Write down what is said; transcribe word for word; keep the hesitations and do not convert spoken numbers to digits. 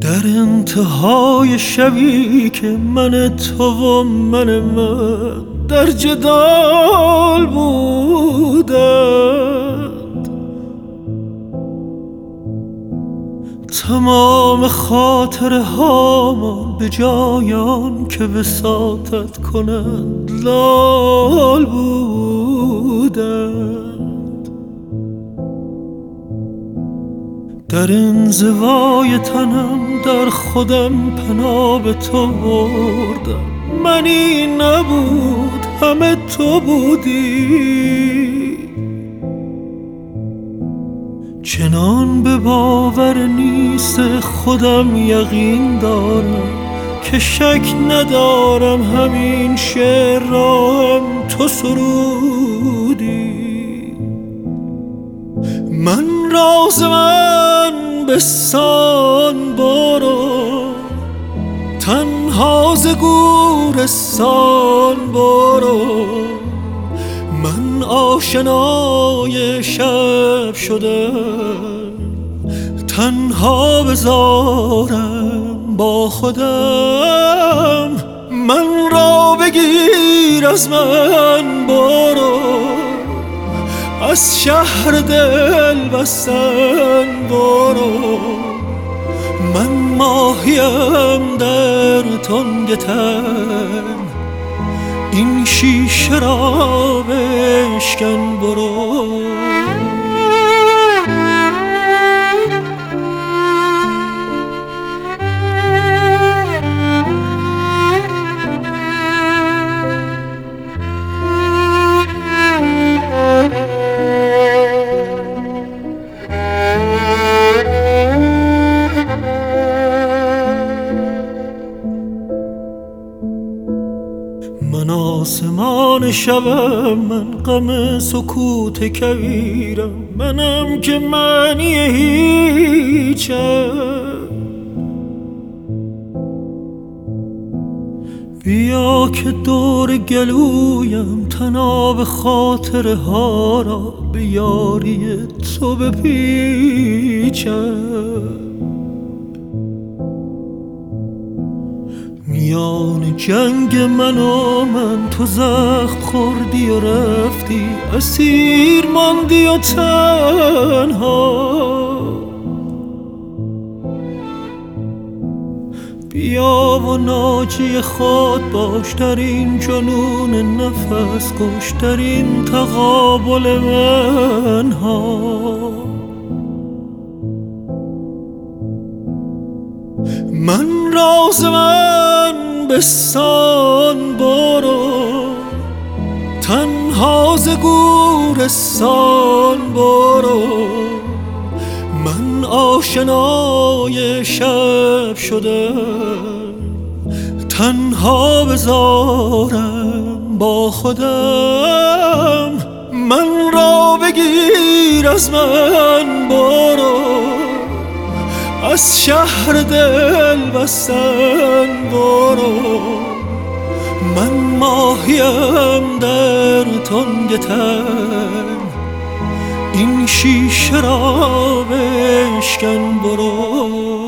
در انتهای شبی که من تو و من من در جدال بودند، تمام خاطره هامان به جایان که وساطت کنند لال بودند. در انزوای تنم در خودم پناه به تو بردم، منی نبود همه تو بودی. چنان به باور نیست خودم یقین دارم که شک ندارم همین شعر را هم تو سرودی. من راز من بستان برو، تنها ز گورستان برو. من آشنای شب شدم، تنها بذارم با خودم. من را بگیر از من برو، از شهر دل بستن برو. من ماهیم در تنگ تن، این شیشه را بشکن برو. من آسمان شبم، من غم سکوت کویرم، منم که معنی هیچم. بیا که دور گلویم طناب خاطره ها را به یاری تو بپیچم. میان جنگ من و من تو زخم خوردی و رفتی، اسیر ماندی و تنها. بیا و ناجی خود باش در این جنون نفس کش، در این تقابل منها. من راز من بستان برو، تنها ز گورستان برو. من آشنای شب شدم، تنها بذارم با خودم. من را بگیر از من برو، از شهر دل بستن برو. من ماهیم در تنگ تن، این شیشه را بشکن برو.